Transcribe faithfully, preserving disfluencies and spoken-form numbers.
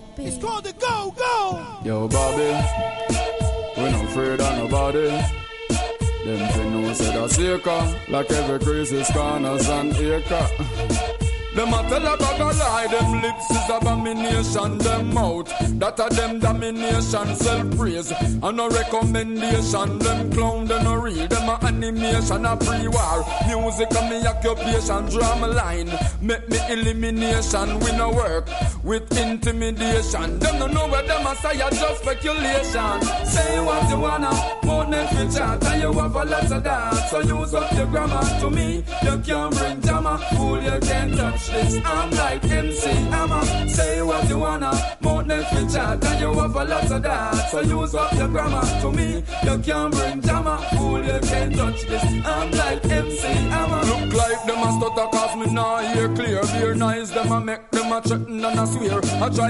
It's called the Go Go. Yo, Bobby, we not afraid of nobody. Them fin know say that's acre, like every crazy corners and acre. Them a tell a bag a lie, them lips is abomination, them mouth that a them domination, self-praise and no recommendation. Them clown, them no real, them a animation, a pre-war music and me occupation, drama line, make me elimination. We no work with intimidation. Them no know where them a say, just speculation. Say what you wanna, more Netflix chat, and you have a lot of that. So use up your grammar. To me, you can't bring drama, fool you can't touch this. I'm like M C Hammer. Say what you wanna, more Netflix chat, and you have a lot of that. So use up your grammar. To me, you can't bring drama, fool you can't touch this. I'm like M C Hammer. Look like them a stutter cause me nah hear clear. Be nice, them a make them a threaten and a swear. I try